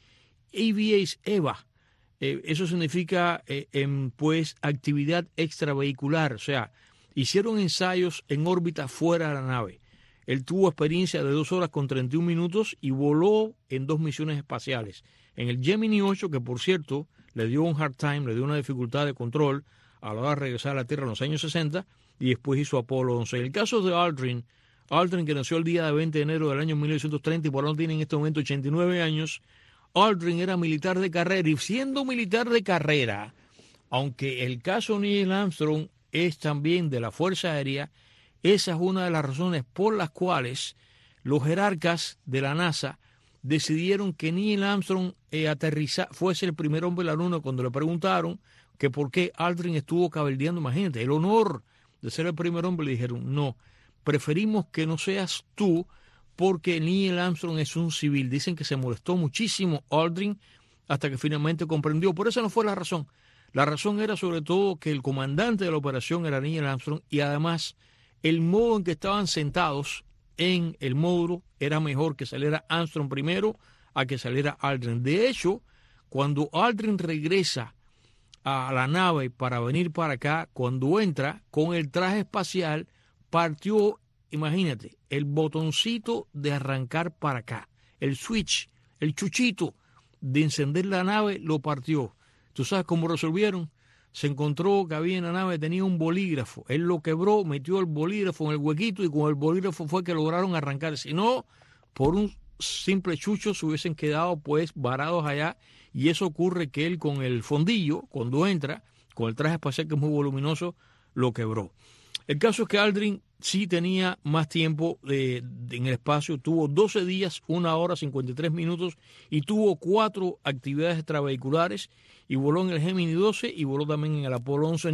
EVA. Eso significa, pues, actividad extravehicular. O sea, hicieron ensayos en órbita fuera de la nave. Él tuvo experiencia de 2 horas con 31 minutos y voló en 2 misiones espaciales. En el Gemini 8, que por cierto le dio un hard time, le dio una dificultad de control a la hora de regresar a la Tierra en los años 60, y después hizo Apolo 11. En el caso de Aldrin, que nació el día 20 de enero del año 1930 y por lo tanto tiene en este momento 89 años, Aldrin era militar de carrera, y siendo militar de carrera, aunque el caso de Neil Armstrong es también de la Fuerza Aérea, esa es una de las razones por las cuales los jerarcas de la NASA decidieron que Neil Armstrong fuese el primer hombre en la Luna. Cuando le preguntaron que por qué Aldrin estuvo cabildeando, imagínate, el honor de ser el primer hombre, le dijeron, no, preferimos que no seas tú porque Neil Armstrong es un civil. Dicen que se molestó muchísimo Aldrin hasta que finalmente comprendió. Por eso no fue la razón. La razón era sobre todo que el comandante de la operación era Neil Armstrong, y además el modo en que estaban sentados en el módulo era mejor que saliera Armstrong primero a que saliera Aldrin. De hecho, cuando Aldrin regresa a la nave para venir para acá, cuando entra con el traje espacial, partió, imagínate, el botoncito de arrancar para acá, el switch, el chuchito de encender la nave lo partió. ¿Tú sabes cómo resolvieron? Se encontró que había en la nave, tenía un bolígrafo. Él lo quebró, metió el bolígrafo en el huequito y con el bolígrafo fue que lograron arrancar. Si no, por un simple chucho se hubiesen quedado pues varados allá. Y eso ocurre que él con el fondillo, cuando entra, con el traje espacial que es muy voluminoso, lo quebró. El caso es que Aldrin sí tenía más tiempo en el espacio, tuvo 12 días, 1 hora, 53 minutos y tuvo 4 actividades extravehiculares y voló en el Gemini 12 y voló también en el Apolo 11.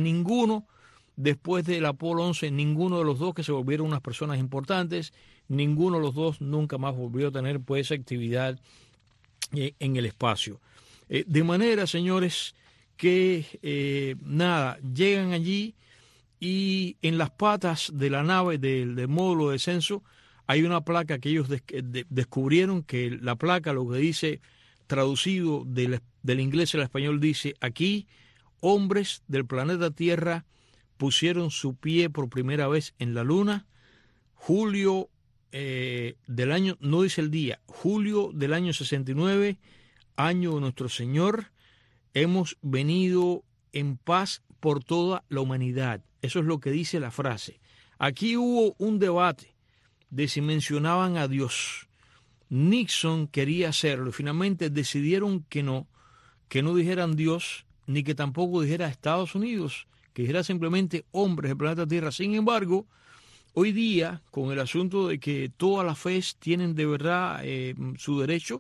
Después del Apolo 11, ninguno de los dos que se volvieron unas personas importantes, ninguno de los dos nunca más volvió a tener pues actividad en el espacio. De manera, señores, que, llegan allí y en las patas de la nave del módulo de descenso hay una placa que ellos descubrieron, que la placa lo que dice, traducido del inglés al español, dice: aquí hombres del planeta Tierra pusieron su pie por primera vez en la Luna, julio del año, no dice el día, julio del año 69, año de nuestro Señor, hemos venido en paz por toda la humanidad. Eso es lo que dice la frase. Aquí hubo un debate de si mencionaban a Dios. Nixon quería hacerlo y finalmente decidieron que no dijeran Dios, ni que tampoco dijera Estados Unidos, que dijera simplemente hombres del planeta Tierra. Sin embargo, hoy día, con el asunto de que todas las fes tienen de verdad su derecho,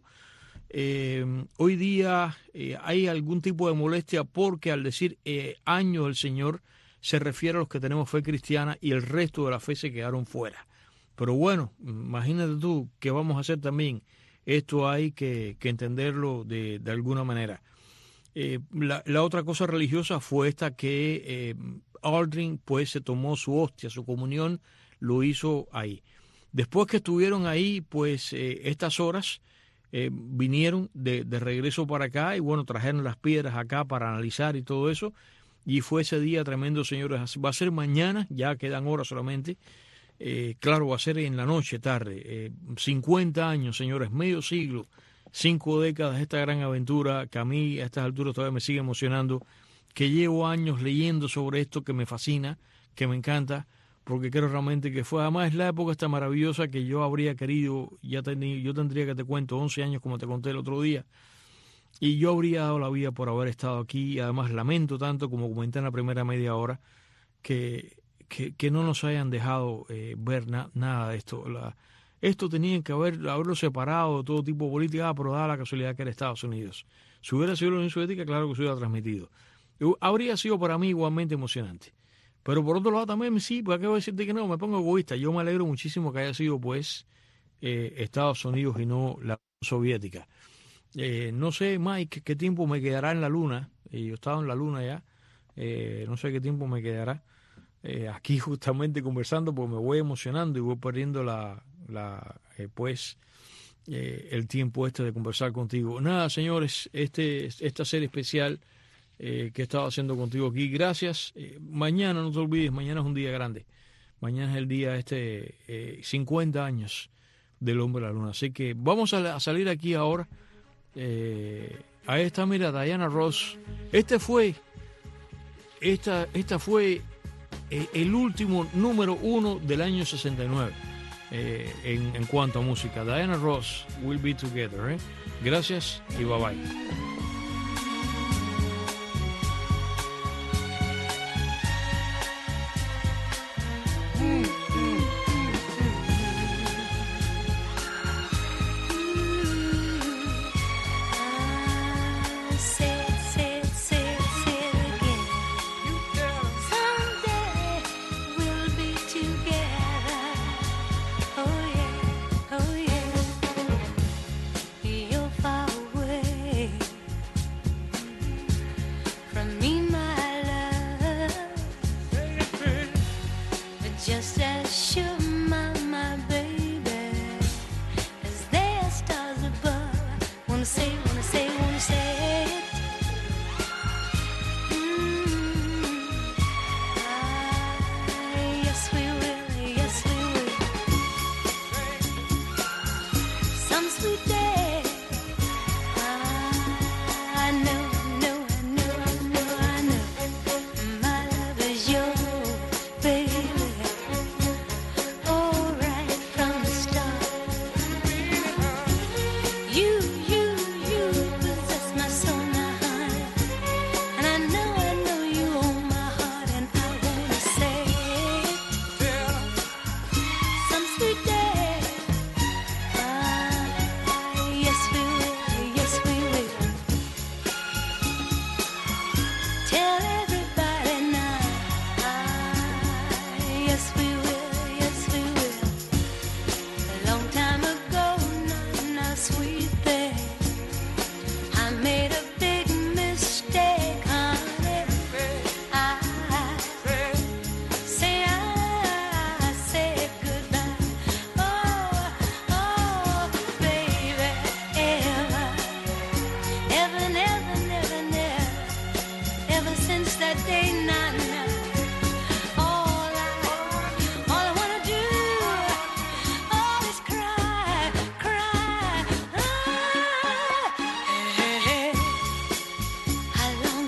hoy día hay algún tipo de molestia porque al decir año del Señor se refiere a los que tenemos fe cristiana y el resto de la fe se quedaron fuera. Pero bueno, imagínate tú qué vamos a hacer también. Esto hay que entenderlo de alguna manera. La otra cosa religiosa fue esta que Aldrin pues se tomó su hostia, su comunión, lo hizo ahí. Después que estuvieron ahí, pues estas horas vinieron de regreso para acá y bueno, trajeron las piedras acá para analizar y todo eso. Y fue ese día tremendo, señores. Va a ser mañana, ya quedan horas solamente. Claro, va a ser en la noche, tarde. 50 años, señores, medio siglo, 5 décadas de esta gran aventura que a mí a estas alturas todavía me sigue emocionando, que llevo años leyendo sobre esto, que me fascina, que me encanta, porque creo realmente que fue, además es la época esta maravillosa que yo habría querido, yo tendría, que te cuento, 11 años como te conté el otro día, y yo habría dado la vida por haber estado aquí, y además lamento tanto, como comenté en la primera media hora, que no nos hayan dejado ver nada de esto. Esto tenían que haberlo separado de todo tipo de política, pero dada la casualidad que era Estados Unidos. Si hubiera sido la Unión Soviética, claro que se hubiera transmitido. Habría sido para mí igualmente emocionante. Pero por otro lado también sí, porque acabo de decirte que no, me pongo egoísta. Yo me alegro muchísimo que haya sido pues Estados Unidos y no la Unión Soviética. No sé, Mike, qué tiempo me quedará en la Luna. Yo estaba en la Luna ya. No sé qué tiempo me quedará. Aquí justamente conversando, porque me voy emocionando y voy perdiendo el tiempo de conversar contigo. Nada, señores, esta serie especial que he estado haciendo contigo aquí, gracias. Mañana, no te olvides, mañana es un día grande. Mañana es el día 50 años del hombre de la luna. Así que vamos a salir aquí ahora. Ahí está, mira, Diana Ross. Esta fue el último número 1 del año 69 en cuanto a música. Diana Ross, We'll Be Together. Gracias y bye bye. Just as sure, my baby, as there are stars above. Wanna say it.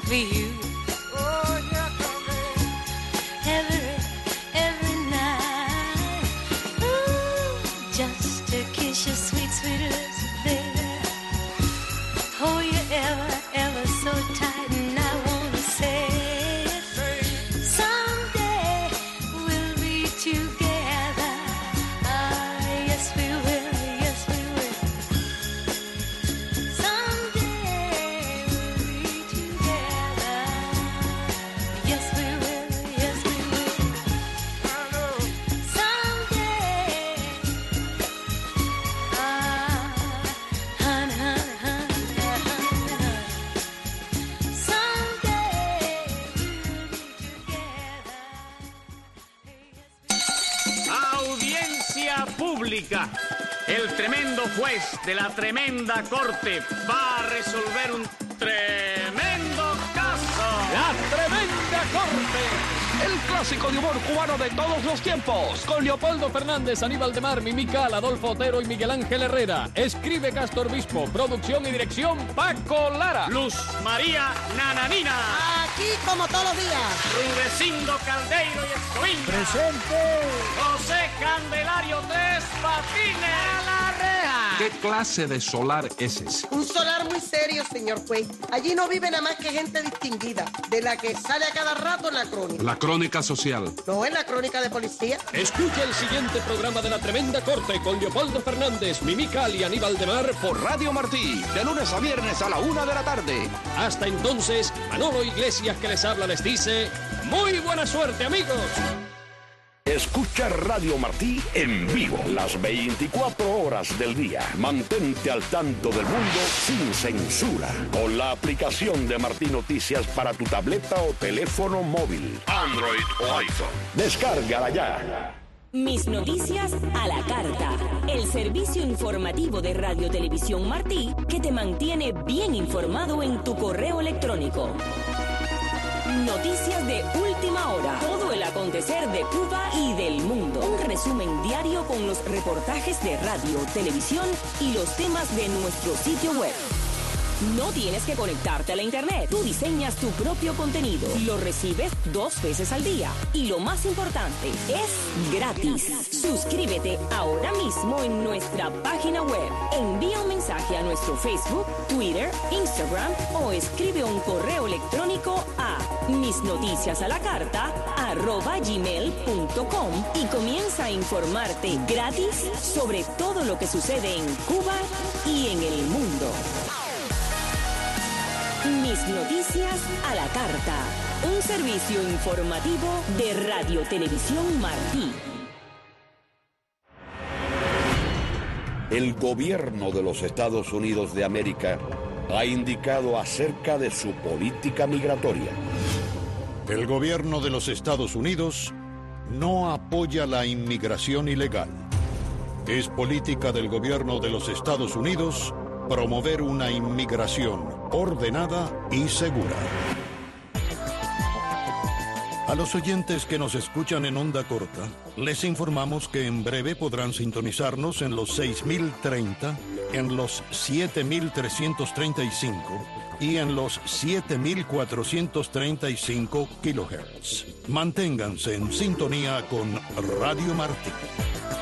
for you. Every night. Ooh, just to kiss your sweet, sweet lips, baby. Hold you ever so tight, and I wanna say it. Someday we'll be together. Ah, yes we will, yes we will. Someday we'll be together. Yes we will, yes we will. Someday, honey, honey, honey, honey. Someday we'll be together. Audiencia pública. El tremendo juez de la tremenda corte va a resolver un tremendo caso. La Tremenda Corte. El clásico de humor cubano de todos los tiempos. Con Leopoldo Fernández, Aníbal de Mar, Mimical, Adolfo Otero y Miguel Ángel Herrera. Escribe Castor Bispo. Producción y dirección Paco Lara. Luz María Nananina. Aquí como todos los días. Rudecindo Caldeiro y Escoín. Presente. José Candelario Tres Patines. A la reja. ¿Qué clase de solar es ese? Un solar muy serio, señor juez. Allí no vive nada más que gente distinguida, de la que sale a cada rato en la crónica. La crónica social. No es la crónica de policía. Escucha el siguiente programa de La Tremenda Corte con Leopoldo Fernández, Mimical y Aníbal de Mar por Radio Martí, de lunes a viernes a la 1 de la tarde. Hasta entonces, Manolo Iglesias que les habla les dice, ¡muy buena suerte, amigos! Escucha Radio Martí en vivo las 24 horas del día. Mantente al tanto del mundo sin censura con la aplicación de Martí Noticias para tu tableta o teléfono móvil, Android o iPhone. Descárgala ya. Mis noticias a la carta. El servicio informativo de Radio Televisión Martí que te mantiene bien informado en tu correo electrónico. Noticias de última hora. Todo el acontecer de Cuba y del mundo. Un resumen diario con los reportajes de radio, televisión y los temas de nuestro sitio web. No tienes que conectarte a la internet. Tú diseñas tu propio contenido. Lo recibes 2 veces al día. Y lo más importante, es gratis. Suscríbete ahora mismo en nuestra página web. Envía un mensaje a nuestro Facebook, Twitter, Instagram o escribe un correo electrónico a misnoticiasalacarta@gmail.com y comienza a informarte gratis sobre todo lo que sucede en Cuba y en el mundo. Mis noticias a la carta. Un servicio informativo de Radio Televisión Martí. El gobierno de los Estados Unidos de América ha indicado acerca de su política migratoria. El gobierno de los Estados Unidos no apoya la inmigración ilegal. Es política del gobierno de los Estados Unidos promover una inmigración ordenada y segura. A los oyentes que nos escuchan en onda corta, les informamos que en breve podrán sintonizarnos en los 6030, en los 7335 y en los 7435 kHz. Manténganse en sintonía con Radio Martí.